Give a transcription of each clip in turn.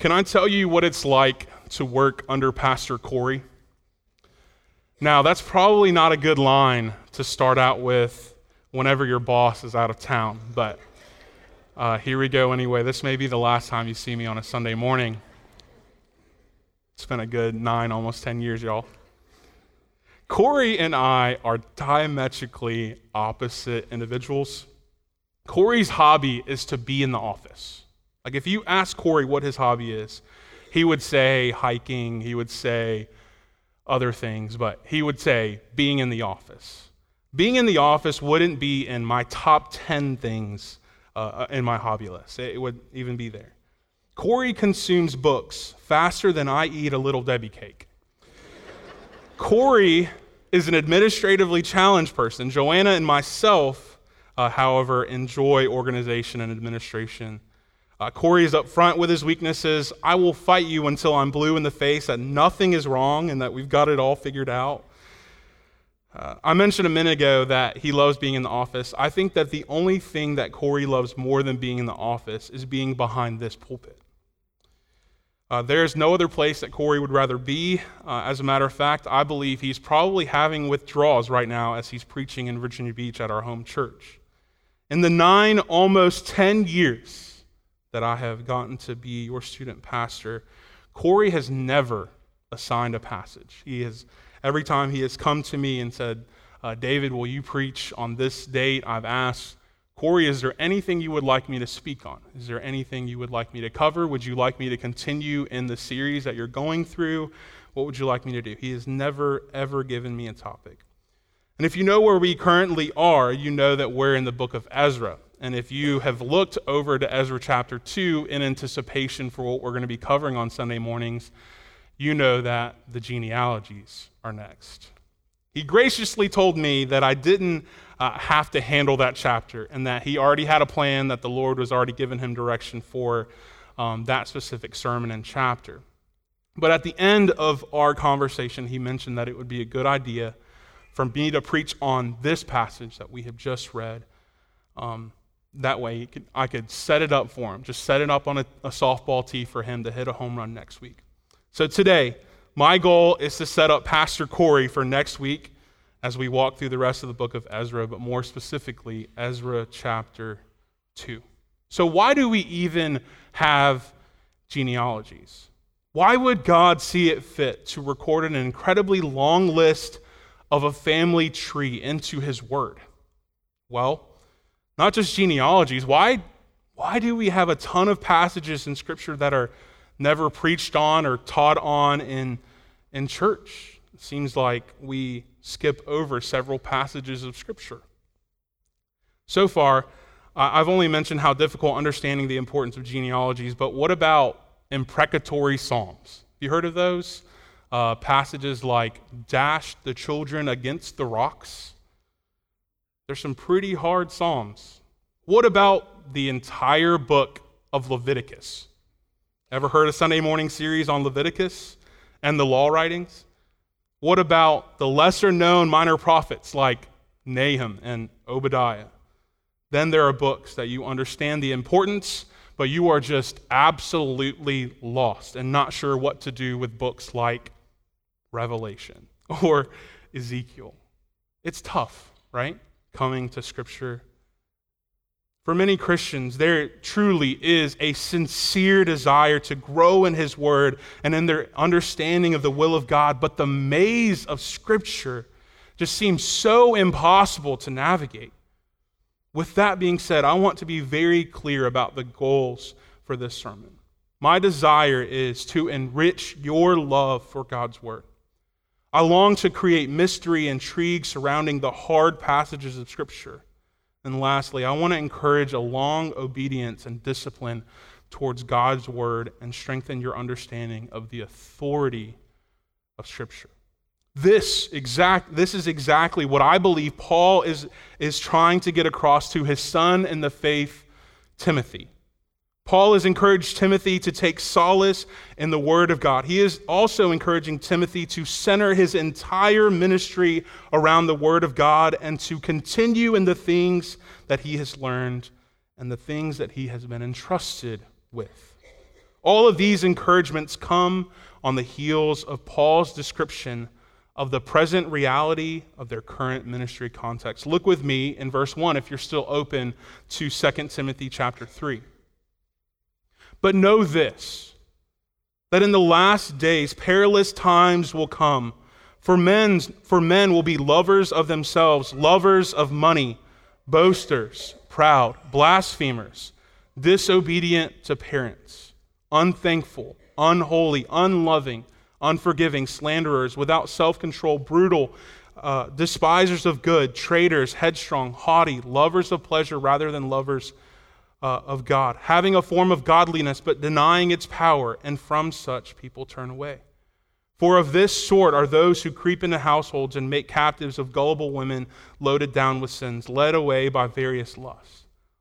Can I tell you what it's like to work under Pastor Corey? Now, that's probably not a good line to start out with whenever your boss is out of town, but here we go anyway. This may be the last time you see me on a Sunday morning. It's been a good 9, almost 10 years, y'all. Corey and I are diametrically opposite individuals. Corey's hobby is to be in the office. Like if you ask Corey what his hobby is, he would say hiking, he would say other things, but he would say being in the office. Being in the office wouldn't be in my top 10 things in my hobby list. It would even be there. Corey consumes books faster than I eat a Little Debbie cake. Corey is an administratively challenged person. Joanna and myself, however, enjoy organization and administration. Corey is up front with his weaknesses. I will fight you until I'm blue in the face that nothing is wrong and that we've got it all figured out. I mentioned a minute ago that he loves being in the office. I think that the only thing that Corey loves more than being in the office is being behind this pulpit. There's no other place that Corey would rather be. As a matter of fact, I believe he's probably having withdrawals right now as he's preaching in Virginia Beach at our home church. In the 9, almost 10 years that I have gotten to be your student pastor, Corey has never assigned a passage. Every time he has come to me and said, David, will you preach on this date? I've asked, Corey, is there anything you would like me to speak on? Is there anything you would like me to cover? Would you like me to continue in the series that you're going through? What would you like me to do? He has never, ever given me a topic. And if you know where we currently are, you know that we're in the book of Ezra. And if you have looked over to Ezra chapter 2 in anticipation for what we're going to be covering on Sunday mornings, you know that the genealogies are next. He graciously told me that I didn't have to handle that chapter and that he already had a plan, that the Lord was already giving him direction for that specific sermon and chapter. But at the end of our conversation, he mentioned that it would be a good idea for me to preach on this passage that we have just read. That way I could set it up for him, just set it up on a softball tee for him to hit a home run next week. So today, my goal is to set up Pastor Corey for next week as we walk through the rest of the book of Ezra, but more specifically, Ezra chapter 2. So why do we even have genealogies? Why would God see it fit to record an incredibly long list of a family tree into his word? Well, not just genealogies. Why do we have a ton of passages in Scripture that are never preached on or taught on in church? It seems like we skip over several passages of Scripture. So far, I've only mentioned how difficult understanding the importance of genealogies, but what about imprecatory psalms? Have you heard of those? Passages like, dash the children against the rocks. There's some pretty hard psalms. What about the entire book of Leviticus? Ever heard a Sunday morning series on Leviticus and the law writings? What about the lesser-known minor prophets like Nahum and Obadiah? Then there are books that you understand the importance, but you are just absolutely lost and not sure what to do with books like Revelation or Ezekiel. It's tough, right? Coming to Scripture. For many Christians, there truly is a sincere desire to grow in His Word and in their understanding of the will of God, but the maze of Scripture just seems so impossible to navigate. With that being said, I want to be very clear about the goals for this sermon. My desire is to enrich your love for God's Word. I long to create mystery and intrigue surrounding the hard passages of Scripture. And lastly, I want to encourage a long obedience and discipline towards God's Word and strengthen your understanding of the authority of Scripture. This is exactly what I believe Paul is trying to get across to his son in the faith, Timothy. Paul has encouraged Timothy to take solace in the Word of God. He is also encouraging Timothy to center his entire ministry around the Word of God and to continue in the things that he has learned and the things that he has been entrusted with. All of these encouragements come on the heels of Paul's description of the present reality of their current ministry context. Look with me in verse 1 if you're still open to 2 Timothy chapter 3. But know this, that in the last days perilous times will come, for men will be lovers of themselves, lovers of money, boasters, proud, blasphemers, disobedient to parents, unthankful, unholy, unloving, unforgiving, slanderers, without self-control, brutal, despisers of good, traitors, headstrong, haughty, lovers of pleasure rather than lovers of God, having a form of godliness but denying its power, and from such people turn away. For of this sort are those who creep into households and make captives of gullible women loaded down with sins, led away by various lusts.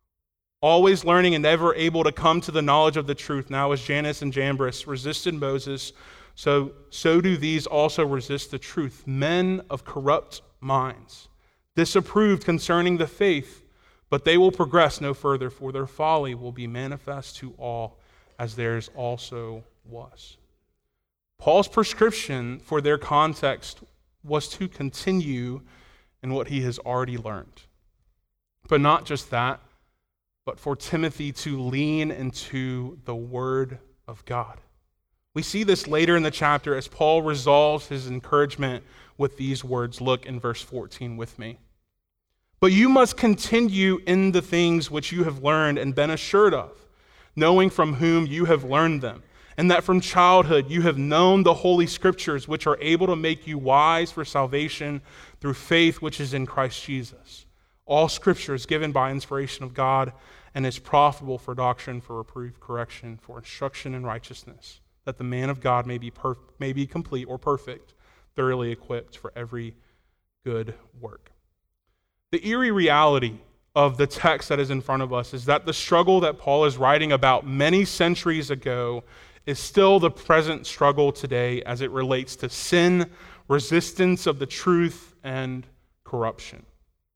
Always learning and never able to come to the knowledge of the truth, now as Jannes and Jambres resisted Moses, so do these also resist the truth. Men of corrupt minds, disapproved concerning the faith, but they will progress no further, for their folly will be manifest to all, as theirs also was. Paul's prescription for their context was to continue in what he has already learned. But not just that, but for Timothy to lean into the Word of God. We see this later in the chapter as Paul resolves his encouragement with these words. Look in verse 14 with me. But you must continue in the things which you have learned and been assured of, knowing from whom you have learned them, and that from childhood you have known the Holy Scriptures, which are able to make you wise for salvation through faith which is in Christ Jesus. All Scripture is given by inspiration of God and is profitable for doctrine, for reproof, correction, for instruction in righteousness, that the man of God may be complete or perfect, thoroughly equipped for every good work. The eerie reality of the text that is in front of us is that the struggle that Paul is writing about many centuries ago is still the present struggle today as it relates to sin, resistance of the truth, and corruption.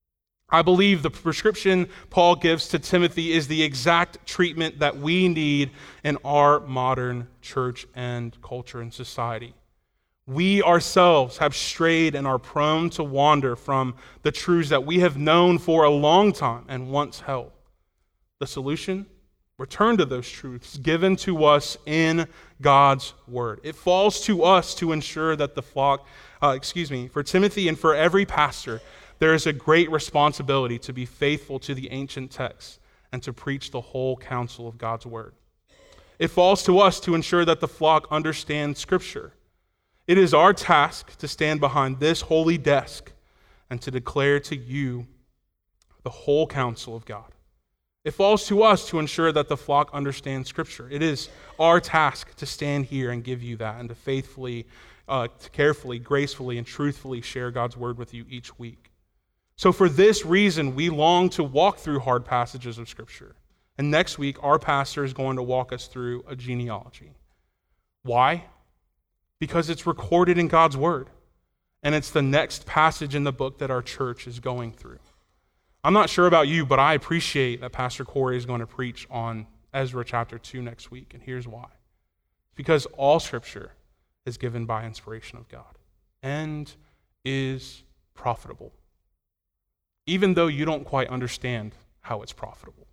I believe the prescription Paul gives to Timothy is the exact treatment that we need in our modern church and culture and society. We ourselves have strayed and are prone to wander from the truths that we have known for a long time and once held. The solution? Return to those truths given to us in God's Word. It falls to us to ensure that the flock, for Timothy and for every pastor, there is a great responsibility to be faithful to the ancient texts and to preach the whole counsel of God's Word. It falls to us to ensure that the flock understands Scripture. It is our task to stand behind this holy desk and to declare to you the whole counsel of God. It falls to us to ensure that the flock understands Scripture. It is our task to stand here and give you that and to faithfully, to carefully, gracefully, and truthfully share God's Word with you each week. So for this reason, we long to walk through hard passages of Scripture. And next week, our pastor is going to walk us through a genealogy. Why? Because it's recorded in God's Word. And it's the next passage in the book that our church is going through. I'm not sure about you, but I appreciate that Pastor Corey is going to preach on Ezra chapter 2 next week. And here's why. Because all Scripture is given by inspiration of God and is profitable, even though you don't quite understand how it's profitable.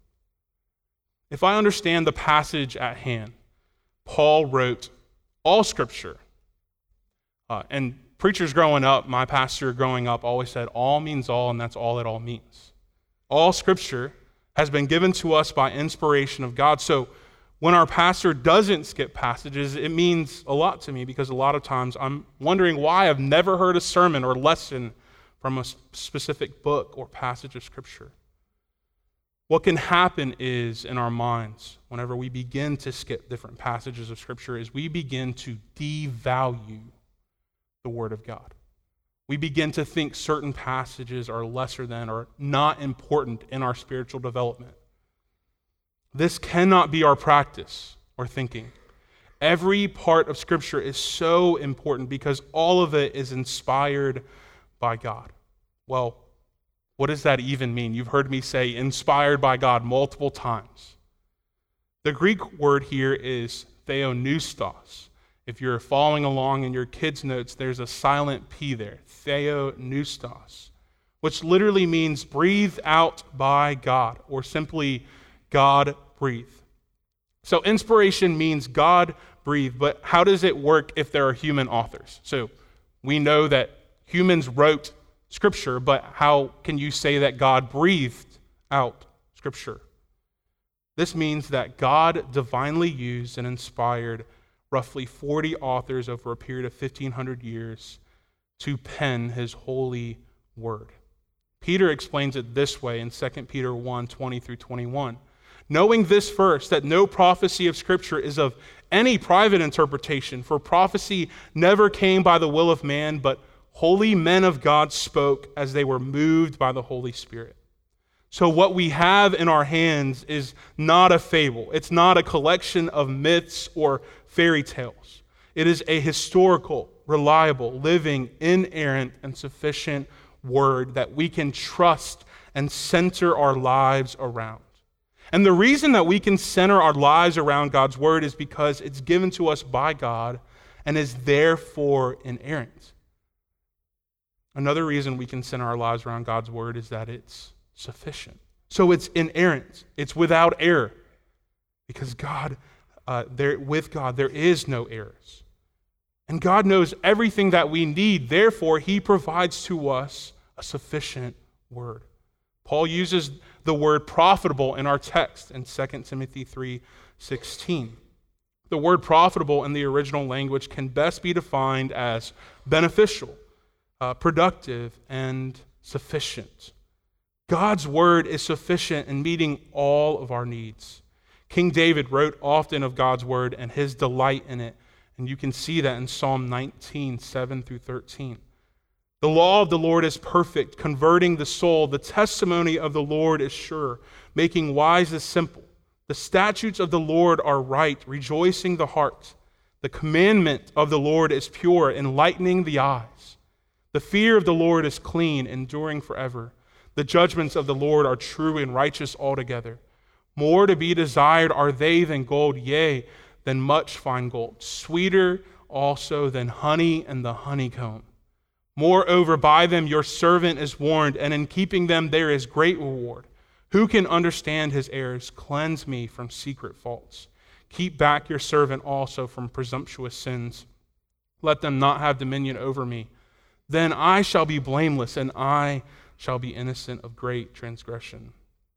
If I understand the passage at hand, Paul wrote all Scripture. And preachers growing up, my pastor growing up always said, all means all, and that's all it all means. All Scripture has been given to us by inspiration of God. So when our pastor doesn't skip passages, it means a lot to me because a lot of times I'm wondering why I've never heard a sermon or lesson from a specific book or passage of Scripture. What can happen is in our minds, whenever we begin to skip different passages of Scripture, is we begin to devalue the Word of God. We begin to think certain passages are lesser than or not important in our spiritual development. This cannot be our practice or thinking. Every part of Scripture is so important because all of it is inspired by God. Well, what does that even mean? You've heard me say inspired by God multiple times. The Greek word here is theopneustos. If you're following along in your kids' notes, there's a silent P there, theopneustos, which literally means breathed out by God, or simply God breathed. So inspiration means God breathed, but how does it work if there are human authors? So we know that humans wrote Scripture, but how can you say that God breathed out Scripture? This means that God divinely used and inspired roughly 40 authors over a period of 1,500 years to pen his holy word. Peter explains it this way in 2 Peter 1:20-21. Knowing this first, that no prophecy of Scripture is of any private interpretation, for prophecy never came by the will of man, but holy men of God spoke as they were moved by the Holy Spirit. So what we have in our hands is not a fable. It's not a collection of myths or fairy tales. It is a historical, reliable, living, inerrant, and sufficient word that we can trust and center our lives around. And the reason that we can center our lives around God's word is because it's given to us by God and is therefore inerrant. Another reason we can center our lives around God's word is that it's sufficient. So it's inerrant. It's without error. Because with God, there is no errors. And God knows everything that we need. Therefore, he provides to us a sufficient word. Paul uses the word profitable in our text in 2 Timothy 3:16. The word profitable in the original language can best be defined as beneficial, productive, and sufficient. God's word is sufficient in meeting all of our needs. King David wrote often of God's word and his delight in it, and you can see that in Psalm 19:7-13. The law of the Lord is perfect, converting the soul. The testimony of the Lord is sure, making wise the simple. The statutes of the Lord are right, rejoicing the heart. The commandment of the Lord is pure, enlightening the eyes. The fear of the Lord is clean, enduring forever. The judgments of the Lord are true and righteous altogether. More to be desired are they than gold, yea, than much fine gold. Sweeter also than honey and the honeycomb. Moreover, by them your servant is warned, and in keeping them there is great reward. Who can understand his errors? Cleanse me from secret faults. Keep back your servant also from presumptuous sins. Let them not have dominion over me. Then I shall be blameless, and I shall be innocent of great transgression.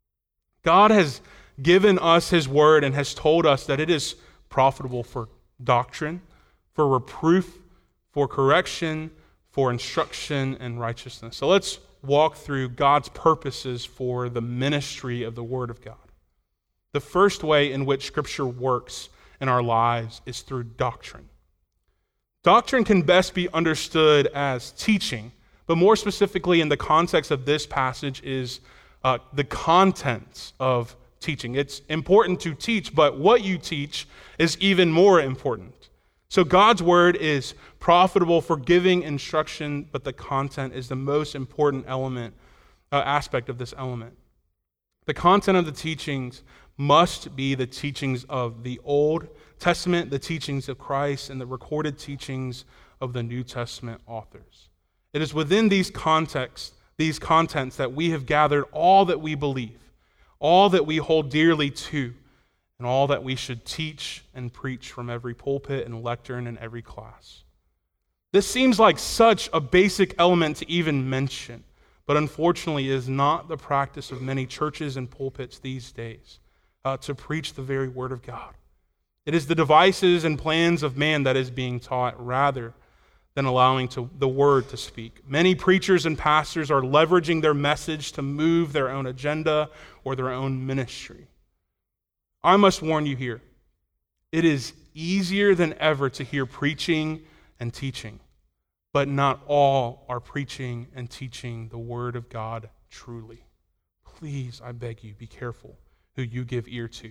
God has given us his word and has told us that it is profitable for doctrine, for reproof, for correction, for instruction and righteousness. So let's walk through God's purposes for the ministry of the Word of God. The first way in which Scripture works in our lives is through doctrine. Doctrine can best be understood as teaching, but more specifically in the context of this passage is the contents of teaching. It's important to teach, but what you teach is even more important. So God's word is profitable for giving instruction, but the content is the most important aspect of this element. The content of the teachings must be the teachings of the Old Testament, the teachings of Christ, and the recorded teachings of the New Testament authors. It is within these contents that we have gathered all that we believe, all that we hold dearly to, and all that we should teach and preach from every pulpit and lectern in every class. This seems like such a basic element to even mention, but unfortunately is not the practice of many churches and pulpits these days to preach the very word of God. It is the devices and plans of man that is being taught rather than allowing the word to speak. Many preachers and pastors are leveraging their message to move their own agenda or their own ministry. I must warn you here, it is easier than ever to hear preaching and teaching, but not all are preaching and teaching the word of God truly. Please, I beg you, be careful who you give ear to.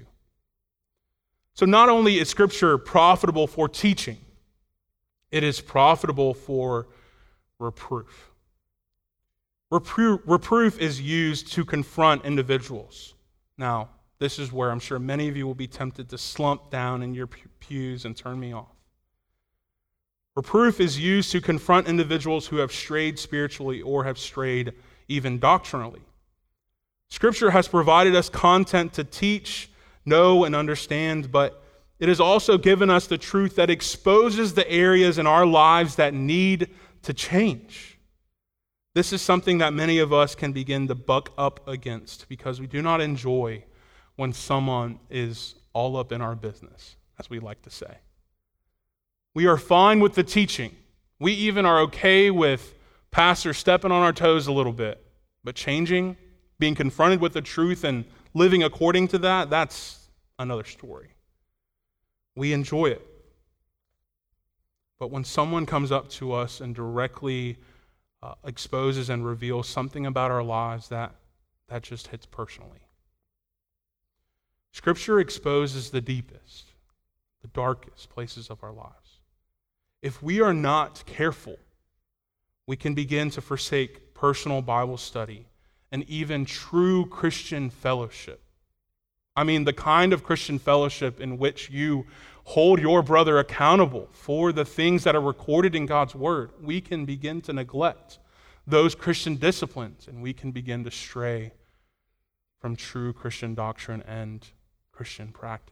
So not only is Scripture profitable for teaching, it is profitable for reproof. Reproof is used to confront individuals. Now, this is where I'm sure many of you will be tempted to slump down in your pews and turn me off. Reproof is used to confront individuals who have strayed spiritually or have strayed even doctrinally. Scripture has provided us content to teach, know, and understand, but it has also given us the truth that exposes the areas in our lives that need to change. This is something that many of us can begin to buck up against because we do not enjoy when someone is all up in our business, as we like to say. We are fine with the teaching. We even are okay with pastors stepping on our toes a little bit, but changing, being confronted with the truth and living according to that, that's another story. We enjoy it. But when someone comes up to us and directly exposes and reveals something about our lives, that just hits personally. Scripture exposes the deepest, the darkest places of our lives. If we are not careful, we can begin to forsake personal Bible study and even true Christian fellowship. I mean, the kind of Christian fellowship in which you hold your brother accountable for the things that are recorded in God's Word. We can begin to neglect those Christian disciplines, and we can begin to stray from true Christian doctrine and Christian practice.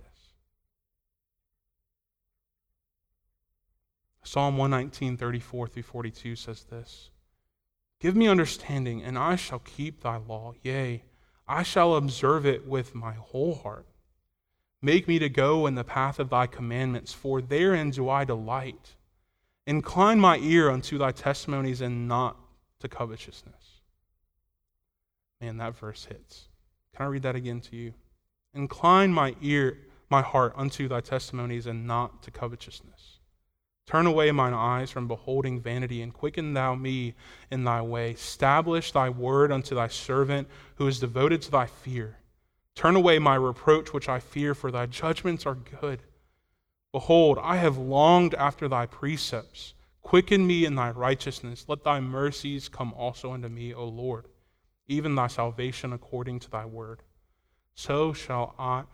Psalm 119, 34 through 42 says this: "Give me understanding, and I shall keep thy law. Yea, I shall observe it with my whole heart. Make me to go in the path of thy commandments, for therein do I delight. Incline my ear unto thy testimonies, and not to covetousness." Man, that verse hits. Can I read that again to you? "Incline my heart unto thy testimonies, and not to covetousness. Turn away mine eyes from beholding vanity, and quicken thou me in thy way. Establish thy word unto thy servant, who is devoted to thy fear. Turn away my reproach which I fear, for thy judgments are good. Behold, I have longed after thy precepts. Quicken me in thy righteousness. Let thy mercies come also unto me, O Lord, even thy salvation according to thy word. So shall I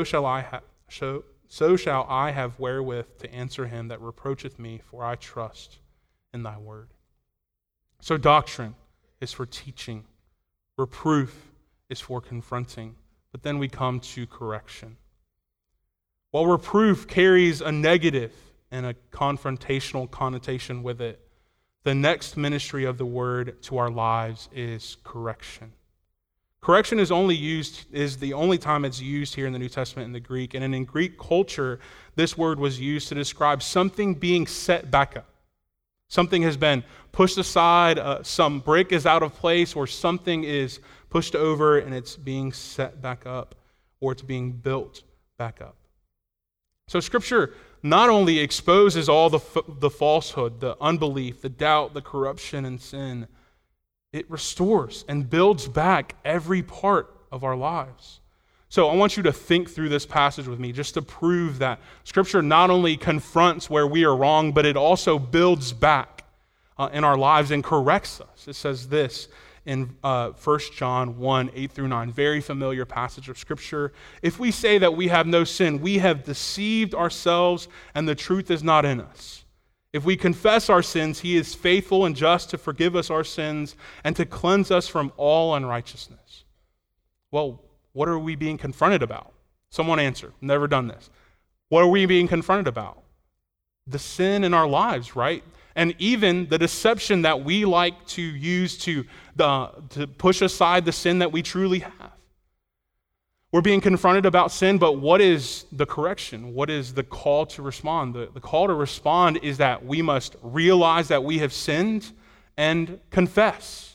have wherewith to answer him that reproacheth me, for I trust in thy word." So doctrine is for teaching. Reproof is for confronting. But then we come to correction. While reproof carries a negative and a confrontational connotation with it, the next ministry of the word to our lives is correction. Correction is the only time it's used here in the New Testament in the Greek. And in Greek culture, this word was used to describe something being set back up. Something has been pushed aside, some brick is out of place, or something is pushed over and it's being set back up, or it's being built back up. So Scripture not only exposes all the falsehood, the unbelief, the doubt, the corruption, and sin, it restores and builds back every part of our lives. So I want you to think through this passage with me just to prove that Scripture not only confronts where we are wrong, but it also builds back in our lives and corrects us. It says this in 1 John 1, 8 through 9, very familiar passage of Scripture. "If we say that we have no sin, we have deceived ourselves, and the truth is not in us. If we confess our sins, he is faithful and just to forgive us our sins and to cleanse us from all unrighteousness." Well, what are we being confronted about? Someone answer. Never done this. What are we being confronted about? The sin in our lives, right? And even the deception that we like to use to push aside the sin that we truly have. We're being confronted about sin, but what is the correction? What is the call to respond? The call to respond is that we must realize that we have sinned and confess.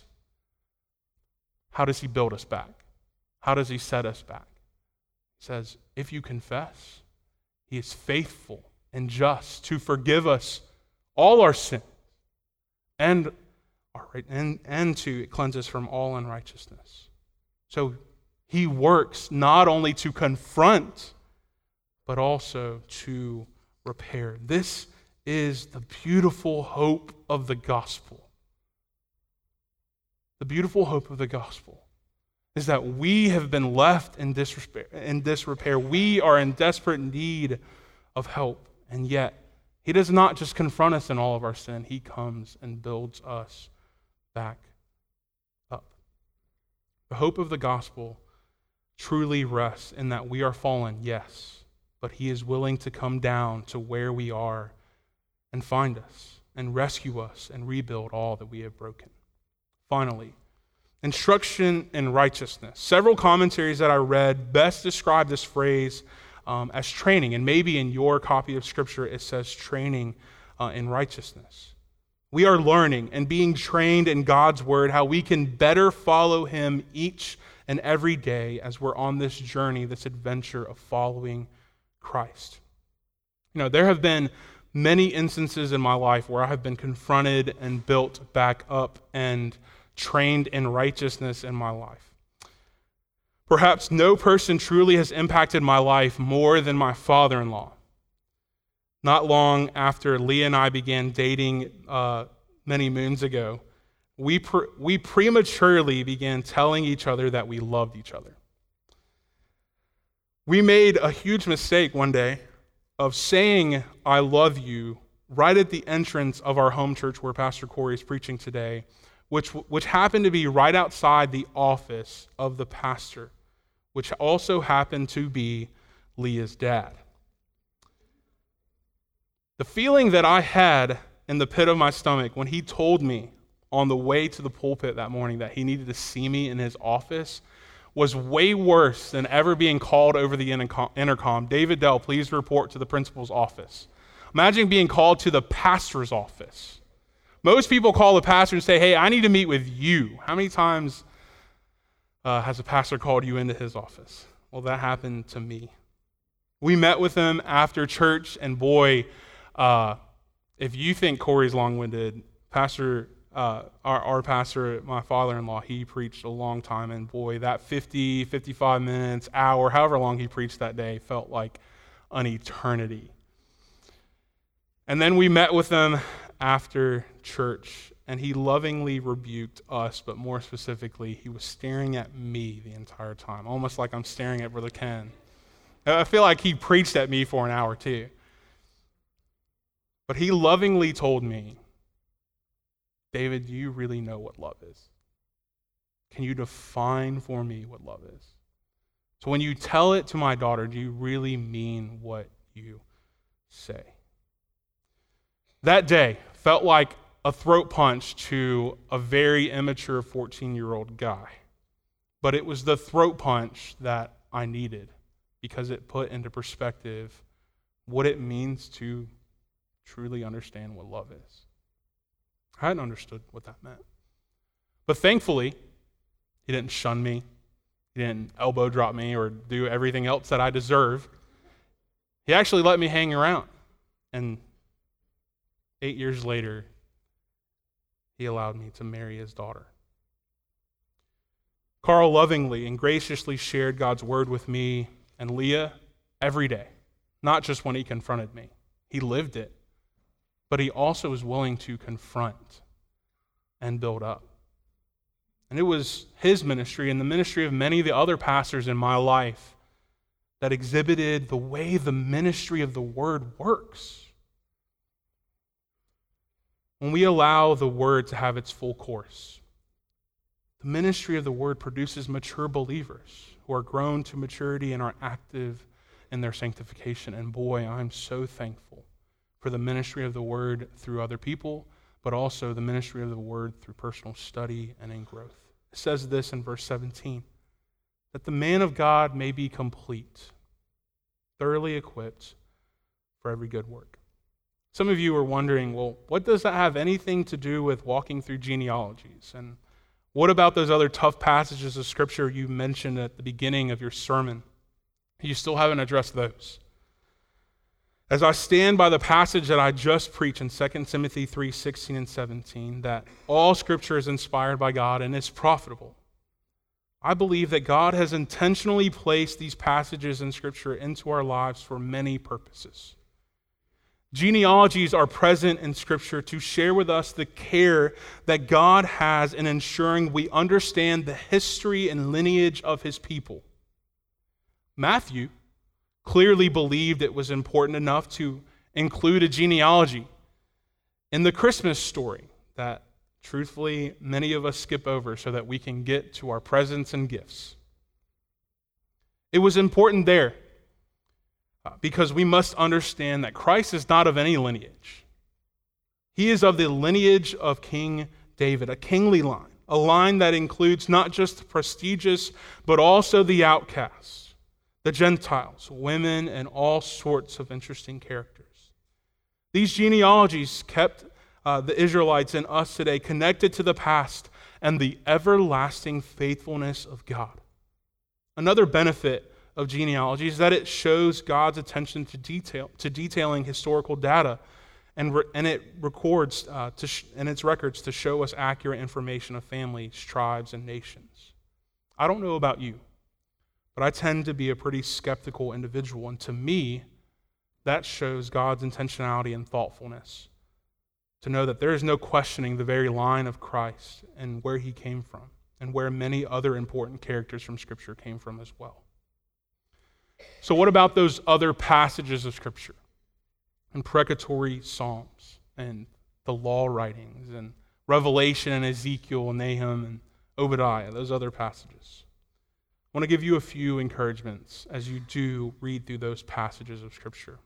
How does he build us back? How does he set us back? He says, if you confess, he is faithful and just to forgive us all our sin and to cleanse us from all unrighteousness. So he works not only to confront, but also to repair. This is the beautiful hope of the gospel. The beautiful hope of the gospel is that we have been left in disrepair. We are in desperate need of help. And yet, he does not just confront us in all of our sin. He comes and builds us back up. The hope of the gospel truly rests in that we are fallen, yes, but he is willing to come down to where we are and find us and rescue us and rebuild all that we have broken. Finally, instruction in righteousness. Several commentaries that I read best describe this phrase as training, and maybe in your copy of Scripture it says training in righteousness. We are learning and being trained in God's Word how we can better follow Him each and every day as we're on this journey, this adventure of following Christ. You know, there have been many instances in my life where I have been confronted and built back up and trained in righteousness in my life. Perhaps no person truly has impacted my life more than my father-in-law. Not long after Leah and I began dating many moons ago, we prematurely began telling each other that we loved each other. We made a huge mistake one day of saying, "I love you," right at the entrance of our home church where Pastor Corey is preaching today, which happened to be right outside the office of the pastor, which also happened to be Leah's dad. The feeling that I had in the pit of my stomach when he told me on the way to the pulpit that morning that he needed to see me in his office was way worse than ever being called over the intercom. "David Dell, please report to the principal's office." Imagine being called to the pastor's office. Most people call the pastor and say, "Hey, I need to meet with you." How many times has a pastor called you into his office? Well, that happened to me. We met with him after church, and boy, if you think Corey's long-winded, our pastor, my father-in-law, he preached a long time, and boy, that 50, 55 minutes, hour, however long he preached that day felt like an eternity. And then we met with him after church, and he lovingly rebuked us, but more specifically, he was staring at me the entire time, almost like I'm staring at Brother Ken. I feel like he preached at me for an hour too. But he lovingly told me, "David, do you really know what love is? Can you define for me what love is? So when you tell it to my daughter, do you really mean what you say?" That day felt like a throat punch to a very immature 14-year-old guy. But it was the throat punch that I needed because it put into perspective what it means to truly understand what love is. I hadn't understood what that meant. But thankfully, he didn't shun me. He didn't elbow drop me or do everything else that I deserve. He actually let me hang around. And 8 years later, he allowed me to marry his daughter. Carl lovingly and graciously shared God's word with me and Leah every day, not just when he confronted me. He lived it, but he also was willing to confront and build up. And it was his ministry and the ministry of many of the other pastors in my life that exhibited the way the ministry of the word works. When we allow the word to have its full course, the ministry of the word produces mature believers who are grown to maturity and are active in their sanctification. And boy, I'm so thankful for the ministry of the word through other people, but also the ministry of the word through personal study and in growth. It says this in verse 17, that the man of God may be complete, thoroughly equipped for every good work. Some of you are wondering, well, what does that have anything to do with walking through genealogies? And what about those other tough passages of Scripture you mentioned at the beginning of your sermon? You still haven't addressed those. As I stand by the passage that I just preached in 2 Timothy 3:16 and 17, that all Scripture is inspired by God and is profitable, I believe that God has intentionally placed these passages in Scripture into our lives for many purposes. Genealogies are present in Scripture to share with us the care that God has in ensuring we understand the history and lineage of his people. Matthew clearly believed it was important enough to include a genealogy in the Christmas story that, truthfully, many of us skip over so that we can get to our presents and gifts. It was important there because we must understand that Christ is not of any lineage. He is of the lineage of King David, a kingly line, a line that includes not just the prestigious, but also the outcasts, the Gentiles, women, and all sorts of interesting characters. These genealogies kept the Israelites and us today connected to the past and the everlasting faithfulness of God. Another benefit of genealogy is that it shows God's attention to detailing historical data, and it records in its records to show us accurate information of families, tribes, and nations. I don't know about you, but I tend to be a pretty skeptical individual, and to me, that shows God's intentionality and thoughtfulness, to know that there is no questioning the very line of Christ and where he came from, and where many other important characters from Scripture came from as well. So what about those other passages of Scripture, imprecatory Psalms, and the law writings, and Revelation, and Ezekiel, and Nahum, and Obadiah, those other passages? I want to give you a few encouragements as you do read through those passages of Scripture.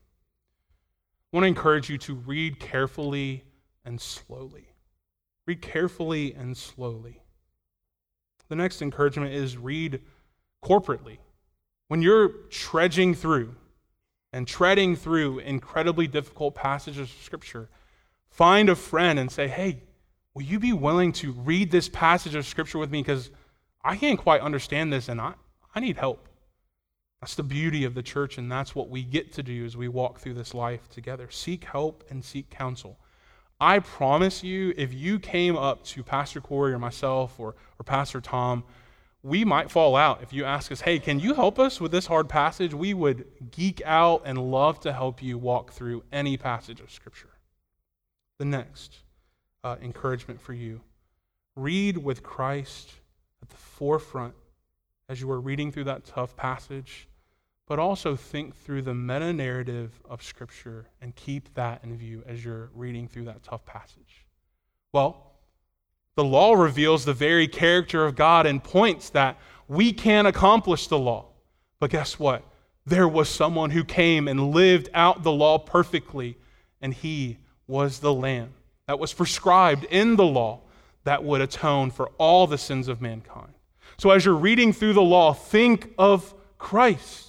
I want to encourage you to read carefully and slowly. Read carefully and slowly. The next encouragement is read corporately. When you're trudging through and treading through incredibly difficult passages of Scripture, find a friend and say, hey, will you be willing to read this passage of Scripture with me? Because I can't quite understand this and I need help. That's the beauty of the church, and that's what we get to do as we walk through this life together. Seek help and seek counsel. I promise you, if you came up to Pastor Corey or myself or Pastor Tom, we might fall out. If you ask us, hey, can you help us with this hard passage? We would geek out and love to help you walk through any passage of Scripture. The next encouragement for you, read with Christ at the forefront as you are reading through that tough passage, but also think through the meta-narrative of Scripture and keep that in view as you're reading through that tough passage. Well, the law reveals the very character of God and points that we can't accomplish the law. But guess what? There was someone who came and lived out the law perfectly, and he was the Lamb that was prescribed in the law that would atone for all the sins of mankind. So as you're reading through the law, think of Christ.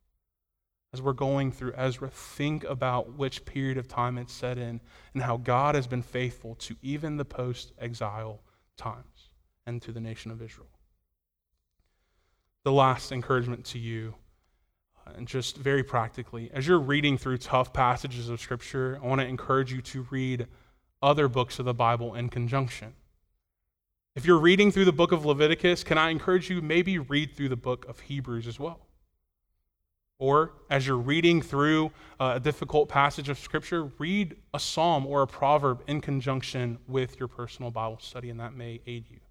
As we're going through Ezra, think about which period of time it's set in and how God has been faithful to even the post-exile times and to the nation of Israel. The last encouragement to you, and just very practically, as you're reading through tough passages of Scripture, I want to encourage you to read other books of the Bible in conjunction. If you're reading through the book of Leviticus, can I encourage you maybe read through the book of Hebrews as well? Or as you're reading through a difficult passage of Scripture, read a psalm or a proverb in conjunction with your personal Bible study, and that may aid you.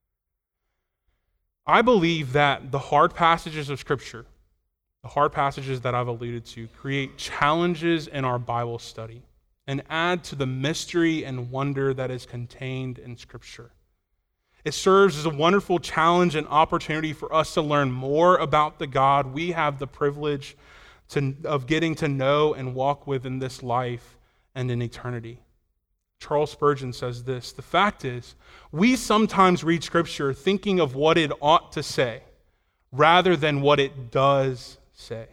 I believe that the hard passages of Scripture, the hard passages that I've alluded to, create challenges in our Bible study and add to the mystery and wonder that is contained in Scripture. It serves as a wonderful challenge and opportunity for us to learn more about the God we have the privilege of getting to know and walk with in this life and in eternity. Charles Spurgeon says this: the fact is, we sometimes read Scripture thinking of what it ought to say rather than what it does say.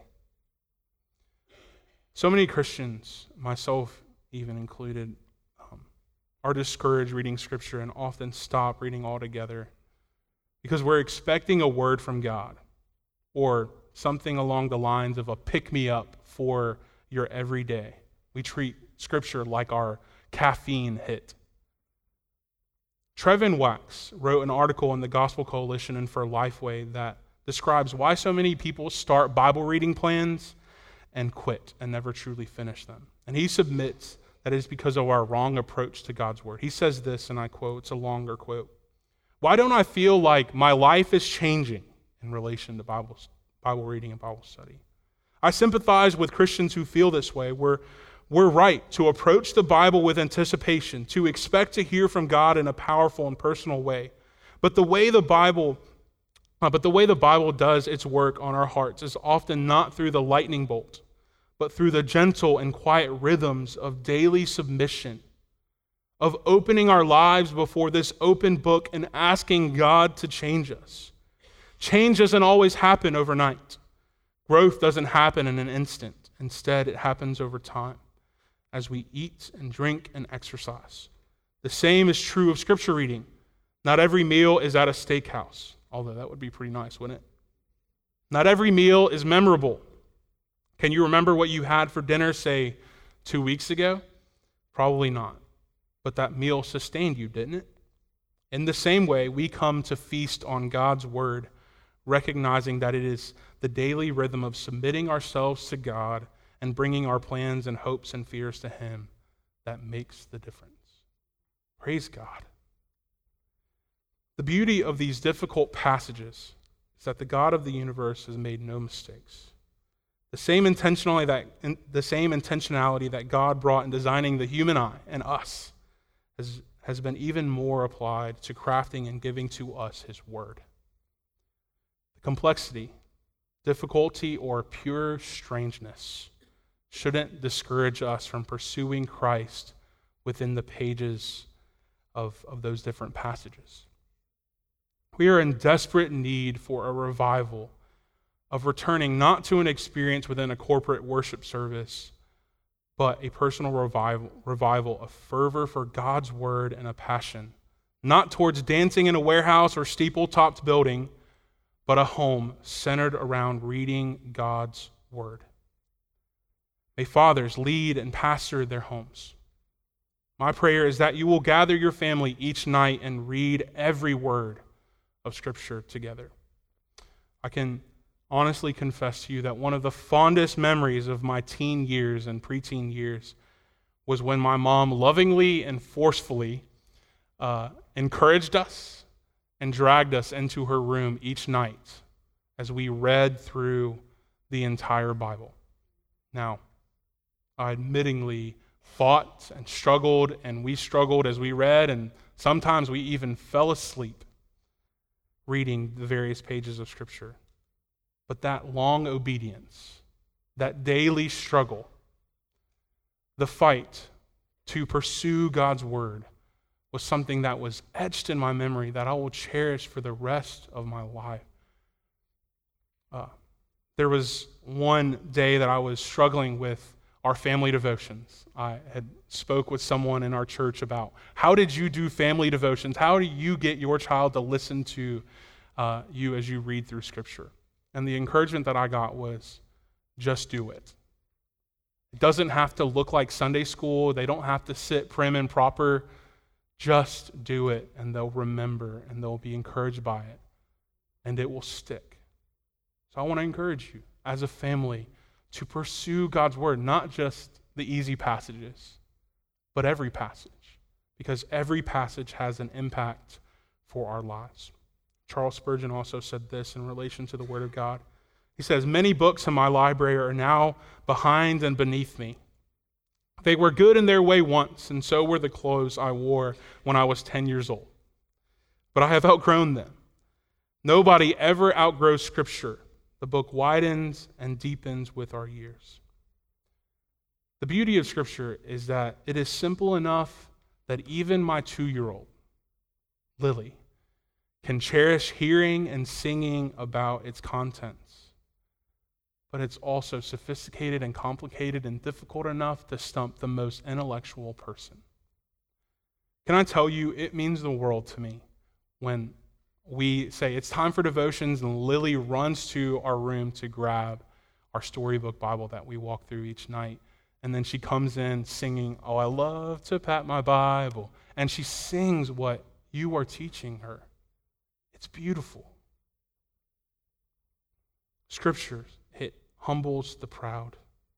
So many Christians, myself even included, are discouraged reading Scripture and often stop reading altogether because we're expecting a word from God or something along the lines of a pick-me-up for your everyday. We treat Scripture like our caffeine hit. Trevin Wax wrote an article in the Gospel Coalition and for Lifeway that describes why so many people start Bible reading plans and quit and never truly finish them. And he submits that it is because of our wrong approach to God's word. He says this, and I quote, it's a longer quote. Why don't I feel like my life is changing in relation to Bible reading and Bible study? I sympathize with Christians who feel this way. We're right to approach the Bible with anticipation, to expect to hear from God in a powerful and personal way. But the way the Bible does its work on our hearts is often not through the lightning bolt, but through the gentle and quiet rhythms of daily submission, of opening our lives before this open book and asking God to change us. Change doesn't always happen overnight. Growth doesn't happen in an instant. Instead, it happens over time as we eat and drink and exercise. The same is true of Scripture reading. Not every meal is at a steakhouse, although that would be pretty nice, wouldn't it? Not every meal is memorable. Can you remember what you had for dinner, say, 2 weeks ago? Probably not. But that meal sustained you, didn't it? In the same way, we come to feast on God's word, recognizing that it is the daily rhythm of submitting ourselves to God and bringing our plans and hopes and fears to Him that makes the difference. Praise God. The beauty of these difficult passages is that the God of the universe has made no mistakes. The same intentionality that God brought in designing the human eye and us has been even more applied to crafting and giving to us His word. The complexity, difficulty, or pure strangeness shouldn't discourage us from pursuing Christ within the pages of those different passages. We are in desperate need for a revival of returning not to an experience within a corporate worship service, but a personal revival of fervor for God's word and a passion, not towards dancing in a warehouse or steeple-topped building, but a home centered around reading God's word. May fathers lead and pastor their homes. My prayer is that you will gather your family each night and read every word of Scripture together. I can honestly confess to you that one of the fondest memories of my teen years and preteen years was when my mom lovingly and forcefully encouraged us and dragged us into her room each night as we read through the entire Bible. Now, I admittingly fought and struggled, and we struggled as we read, and sometimes we even fell asleep reading the various pages of Scripture. But that long obedience, that daily struggle, the fight to pursue God's word was something that was etched in my memory that I will cherish for the rest of my life. There was one day that I was struggling with our family devotions. I had spoke with someone in our church about how did you do family devotions? How do you get your child to listen to you as you read through Scripture? And the encouragement that I got was, just do it. It doesn't have to look like Sunday school. They don't have to sit prim and proper. Just do it, and they'll remember, and they'll be encouraged by it, and it will stick. So I want to encourage you as a family to pursue God's word, not just the easy passages, but every passage, because every passage has an impact for our lives. Charles Spurgeon also said this in relation to the Word of God. He says, "Many books in my library are now behind and beneath me. They were good in their way once, and so were the clothes I wore when I was 10 years old. But I have outgrown them. Nobody ever outgrows Scripture. The book widens and deepens with our years." The beauty of Scripture is that it is simple enough that even my 2-year-old, Lily, can cherish hearing and singing about its contents. But it's also sophisticated and complicated and difficult enough to stump the most intellectual person. Can I tell you, it means the world to me when we say it's time for devotions and Lily runs to our room to grab our storybook Bible that we walk through each night. And then she comes in singing, "Oh, I love to pat my Bible." And she sings what you are teaching her. It's beautiful. Scripture, it humbles the proud.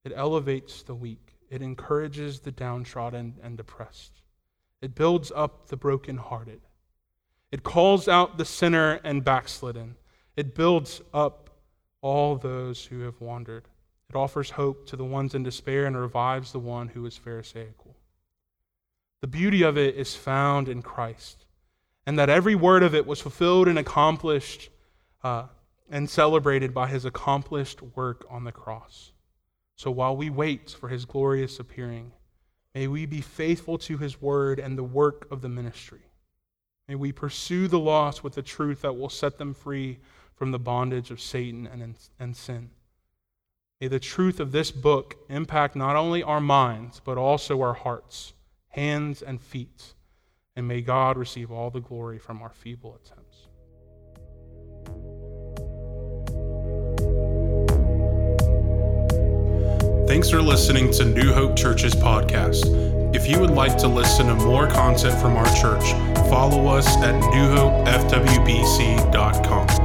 It elevates the weak. It encourages the downtrodden and depressed. It builds up the brokenhearted. It calls out the sinner and backslidden. It builds up all those who have wandered. It offers hope to the ones in despair and revives the one who is pharisaical. The beauty of it is found in Christ, and that every word of it was fulfilled and accomplished and celebrated by his accomplished work on the cross. So while we wait for his glorious appearing, may we be faithful to his word and the work of the ministry. May we pursue the lost with the truth that will set them free from the bondage of Satan and sin. May the truth of this book impact not only our minds, but also our hearts, hands, and feet. And may God receive all the glory from our feeble attempts. Thanks for listening to New Hope Church's podcast. If you would like to listen to more content from our church, follow us at newhopefwbc.com.